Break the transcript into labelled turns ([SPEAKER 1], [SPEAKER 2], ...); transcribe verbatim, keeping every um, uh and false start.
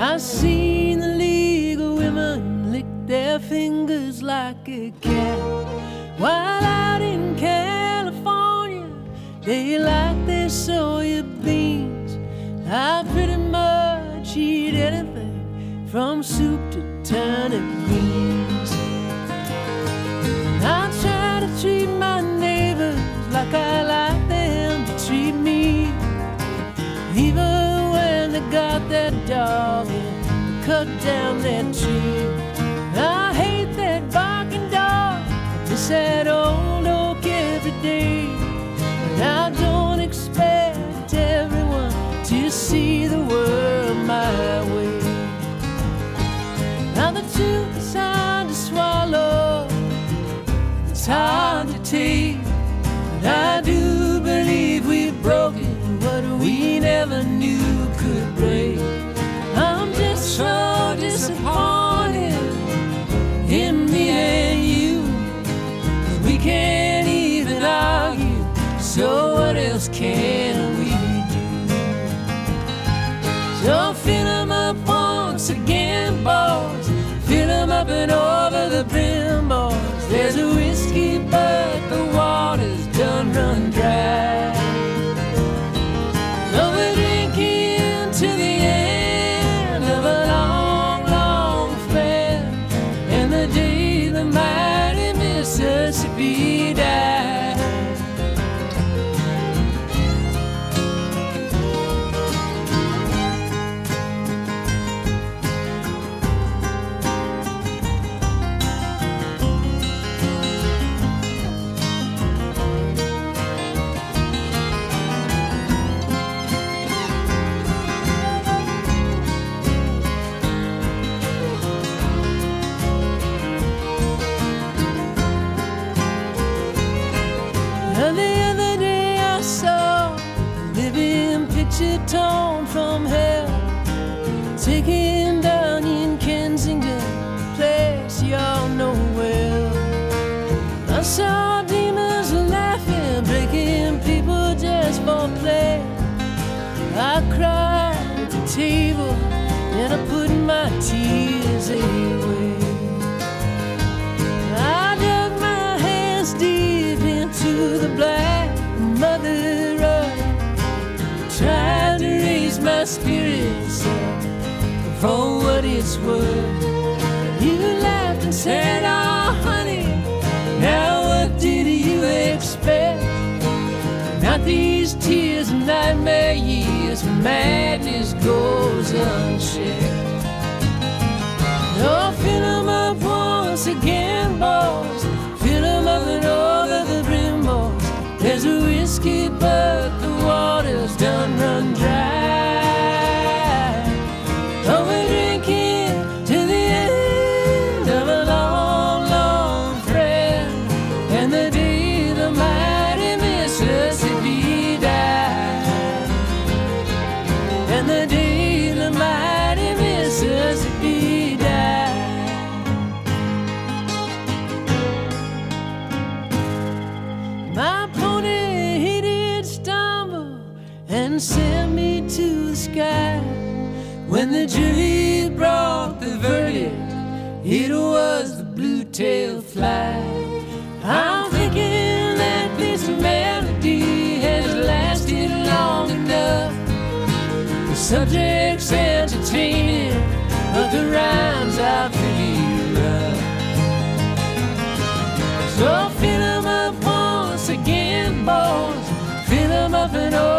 [SPEAKER 1] I've seen the League of Women lick their fingers like a cat, while out in California they like their soya beans. I pretty much eat anything from soup to turnip greens. I try to treat my neighbors like I like them to treat me, even when they got that dog and cut down that tree. I hate that barking dog, miss that old oak every day, but I don't expect everyone to see the world my way. Now the truth is hard to swallow, it's hard to take, but I do believe we've broken what we never knew could break. I'm just so disappointed in me and you, 'cause we can't even argue, so what else can we do? So fill 'em up once again, boys, fill 'em up and over the brim, boys. There's a whiskey but the water's done run dry. So we're drinking to the end of a long, long fair, and the day the mighty Mississippi died. And the other day I saw a living picture torn from hell, taken down in Kensington, a place y'all know well. I saw demons laughing, breaking people just for play. I cried at the table and I put my tears away. I dug my hands deep into the black mother earth, tried to raise my spirits up for what it's worth. You laughed and said, "Oh, honey, now what did you expect? Not these tears and nightmare years when madness goes unchecked." Oh, fill 'em up once again, boys, fill 'em up and over the brim, boys. There's a whiskey but the water's done run dry. Oh, we're drinking to the end of a long, long thread, and the day the mighty Mississippi died, and the day the mighty Mississippi died. My pony, he did stumble and sent me to the sky. When the jury brought the verdict, it was the blue-tailed fly. I'm thinking that this melody has lasted long enough. The subject's entertaining, but the rhymes are pretty rough. So fill 'em up once again, boys, fill 'em up and over